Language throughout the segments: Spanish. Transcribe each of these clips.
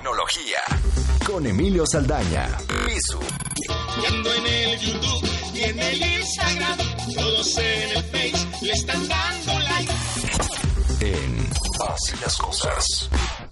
tecnología. Con Emilio Saldaña. Pisu. Y ando en el YouTube y en el Instagram. Todos en el Face le están dando like. En Así las Cosas.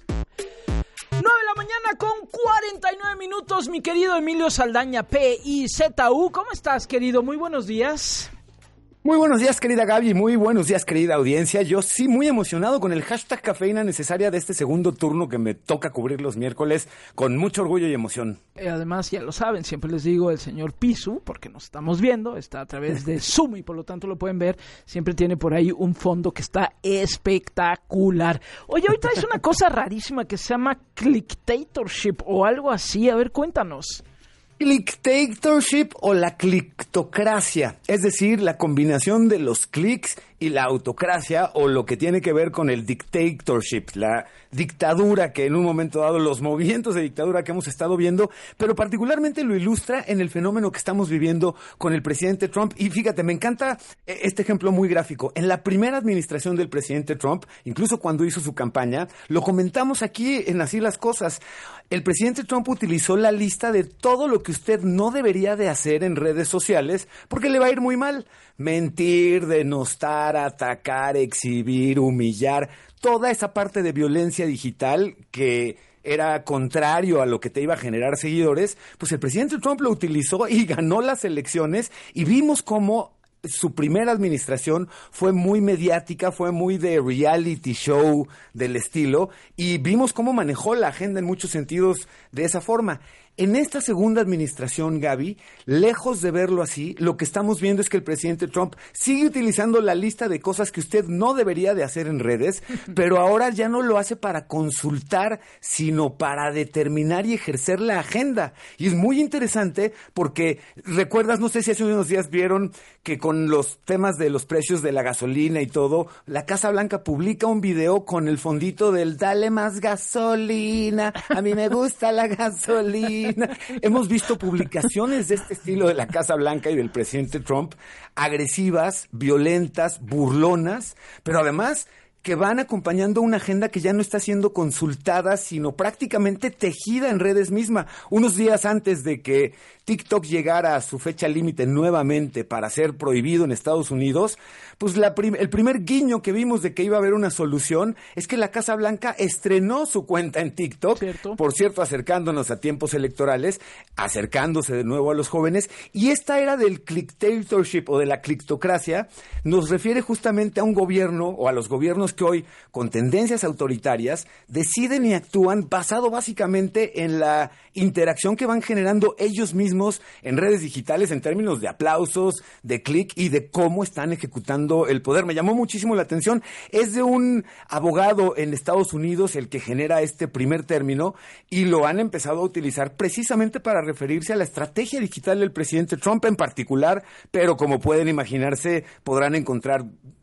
9 de la mañana con 49 minutos, mi querido Emilio Saldaña, P-I-Z-U. ¿Cómo estás, querido? Muy buenos días. Muy buenos días, querida Gaby, muy buenos días, querida audiencia. Yo sí muy emocionado con el hashtag cafeína necesaria de este segundo turno que me toca cubrir los miércoles con mucho orgullo y emoción. Además, ya lo saben, siempre les digo, el señor Pisu, porque nos estamos viendo, está a través de Zoom y por lo tanto lo pueden ver, siempre tiene por ahí un fondo que está espectacular. Oye, hoy traes una cosa rarísima que se llama clicktatorship o algo así, a ver, cuéntanos. Clicktatorship o la clictocracia, es decir, la combinación de los clics y la autocracia o lo que tiene que ver con el dictatorship, la dictadura que en un momento dado, los movimientos de dictadura que hemos estado viendo, pero particularmente lo ilustra en el fenómeno que estamos viviendo con el presidente Trump. Y fíjate, me encanta este ejemplo muy gráfico. En la primera administración del presidente Trump, incluso cuando hizo su campaña, lo comentamos aquí en Así las Cosas. El presidente Trump utilizó la lista de todo lo que usted no debería de hacer en redes sociales porque le va a ir muy mal. Mentir, denostar, atacar, exhibir, humillar, toda esa parte de violencia digital que era contrario a lo que te iba a generar seguidores, pues el presidente Trump lo utilizó y ganó las elecciones y vimos cómo su primera administración fue muy mediática, fue muy de reality show del estilo y vimos cómo manejó la agenda en muchos sentidos de esa forma. En esta segunda administración, Gaby, lejos de verlo así, lo que estamos viendo es que el presidente Trump sigue utilizando la lista de cosas que usted no debería de hacer en redes, pero ahora ya no lo hace para consultar, sino para determinar y ejercer la agenda. Y es muy interesante porque, recuerdas, no sé si hace unos días vieron que con los temas de los precios de la gasolina y todo, la Casa Blanca publica un video con el fondito del "Dale más gasolina, a mí me gusta la gasolina". Hemos visto publicaciones de este estilo de la Casa Blanca y del presidente Trump, agresivas, violentas, burlonas, pero además que van acompañando una agenda que ya no está siendo consultada, sino prácticamente tejida en redes mismas. Unos días antes de que TikTok llegara a su fecha límite nuevamente para ser prohibido en Estados Unidos, pues el primer guiño que vimos de que iba a haber una solución es que la Casa Blanca estrenó su cuenta en TikTok, ¿cierto? Por cierto, acercándonos a tiempos electorales, acercándose de nuevo a los jóvenes, y esta era del clicktatorship o de la clictocracia nos refiere justamente a un gobierno o a los gobiernos que hoy, con tendencias autoritarias, deciden y actúan basado básicamente en la interacción que van generando ellos mismos en redes digitales en términos de aplausos, de clic y de cómo están ejecutando el poder. Me llamó muchísimo la atención. Es de un abogado en Estados Unidos el que genera este primer término y lo han empezado a utilizar precisamente para referirse a la estrategia digital del presidente Trump en particular, pero como pueden imaginarse, podrán encontrar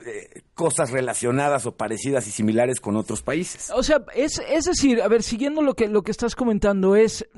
cosas relacionadas o parecidas y similares con otros países. O sea, es decir, a ver, siguiendo lo que estás comentando, es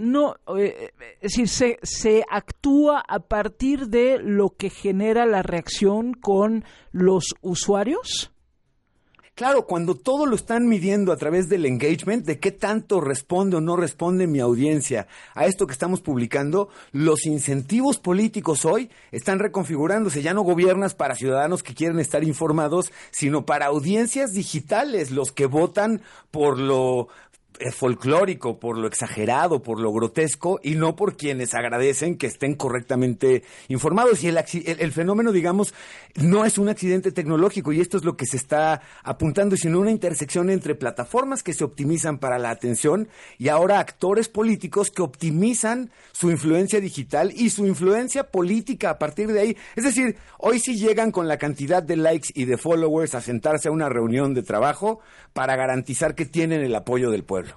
decir, se actúa a partir de lo que genera la reacción con los usuarios. Claro, cuando todo lo están midiendo a través del engagement, de qué tanto responde o no responde mi audiencia a esto que estamos publicando, los incentivos políticos hoy están reconfigurándose. Ya no gobiernas para ciudadanos que quieren estar informados, sino para audiencias digitales, los que votan por lo folclórico, por lo exagerado, por lo grotesco y no por quienes agradecen que estén correctamente informados. Y el fenómeno, digamos, no es un accidente tecnológico y esto es lo que se está apuntando, sino una intersección entre plataformas que se optimizan para la atención y ahora actores políticos que optimizan su influencia digital y su influencia política a partir de ahí. Es decir, hoy sí llegan con la cantidad de likes y de followers a sentarse a una reunión de trabajo para garantizar que tienen el apoyo del pueblo.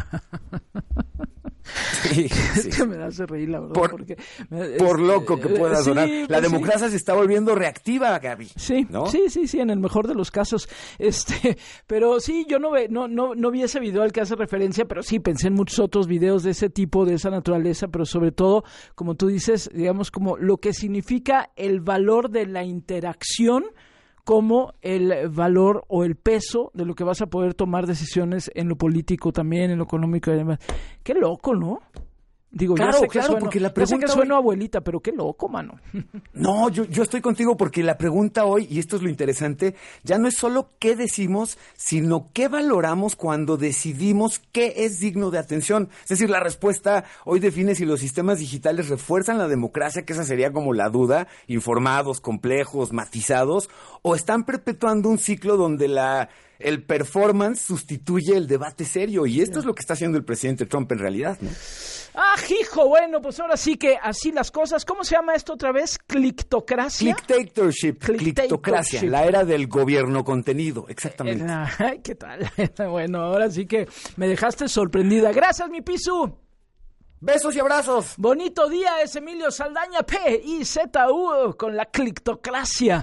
Sí, sí. Es que me hace reír, la verdad. Por loco que pueda sonar. Sí, la democracia se está volviendo reactiva, Gaby. Sí, ¿no? Sí, en el mejor de los casos. Pero sí, yo no vi ese video al que hace referencia, pero sí pensé en muchos otros videos de ese tipo, de esa naturaleza, pero sobre todo, como tú dices, digamos, como lo que significa el valor de la interacción como el valor o el peso de lo que vas a poder tomar decisiones en lo político también, en lo económico y demás. Qué loco, ¿no? Digo, Claro, ya sé que claro, sueno, porque la ya sé que pregunta sueno hoy- abuelita, pero qué loco, mano. No, yo estoy contigo porque la pregunta hoy, y esto es lo interesante, ya no es solo qué decimos, sino qué valoramos cuando decidimos qué es digno de atención. Es decir, la respuesta hoy define si los sistemas digitales refuerzan la democracia, que esa sería como la duda, informados, complejos, matizados, o están perpetuando un ciclo donde el performance sustituye el debate serio. Y esto es lo que está haciendo el presidente Trump en realidad, ¿no? ¡Ah, hijo! Bueno, pues ahora sí que así las cosas. ¿Cómo se llama esto otra vez? ¿Clictocracia? Clictocracia, la era del gobierno contenido, exactamente. Ay, ¿qué tal? Bueno, ahora sí que me dejaste sorprendida. Gracias, mi Pisu. Besos y abrazos. Bonito día, es Emilio Saldaña, P-I-Z-U, con la Clictocracia.